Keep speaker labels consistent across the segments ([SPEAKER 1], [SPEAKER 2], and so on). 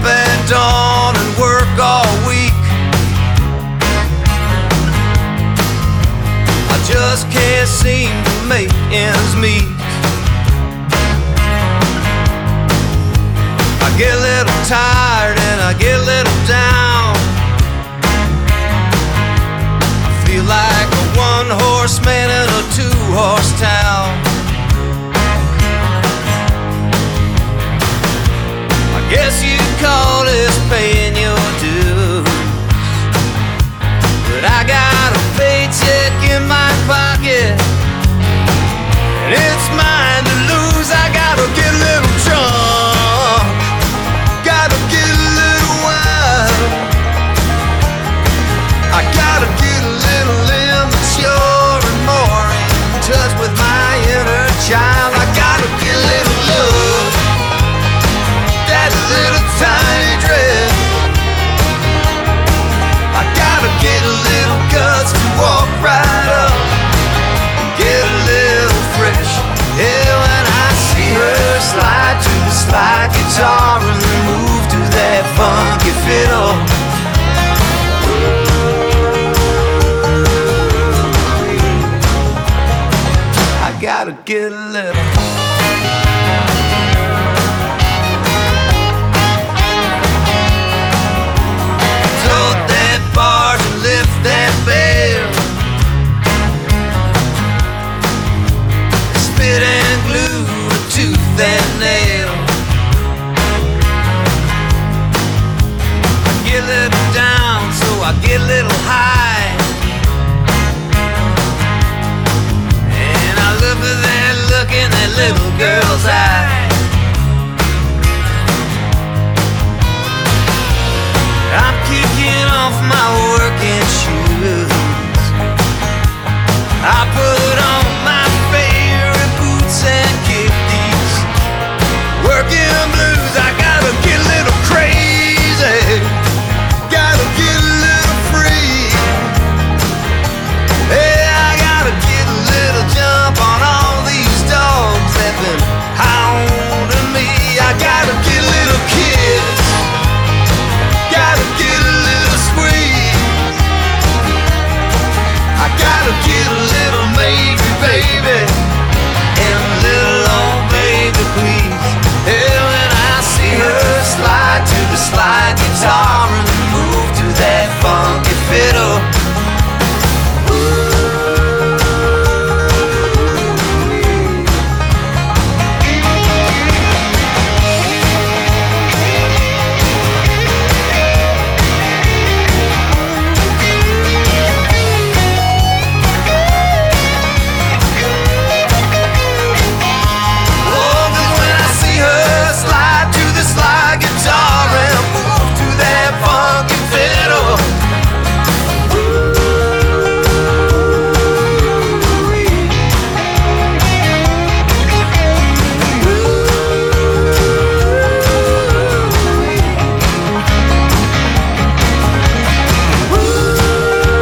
[SPEAKER 1] at dawn and work all week. I just can't seem to make ends meet. I get a little tired and I get a little down. I feel like a one-horse man in a two-horse town. I guess you'd call this paying your dues, but I got a paycheck in my pocket and it's mine to lose. I gotta get a little drunk, gotta get a little wild. I gotta get a little immature and more in touch with my inner child. I gotta get a little love, that little tiny dress. I gotta get a little guts to walk right up, get a little fresh. Yeah, when I see her slide to the slide guitar and then move to that funky fiddle. I gotta get a little. Tote that bar to lift that bell, spit and glue a tooth and nail. I get a little down so I get a little high, and I look at that look in that little girl's eye. I'm kicking off my working shoes, I put on my favorite boots and kick these working blues. I gotta get a little crazy, gotta get a little free. Yeah, I gotta get a little jump on all these dogs that been hounding me. I gotta get a little kiss, gotta get a little squeeze. I gotta get a little maybe, baby, and a little old baby, please. Yeah, when I see her slide to the slide guitar and move to that funky fiddle.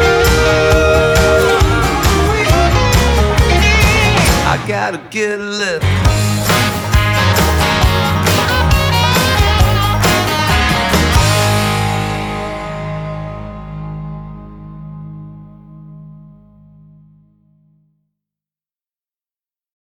[SPEAKER 1] I gotta get a little.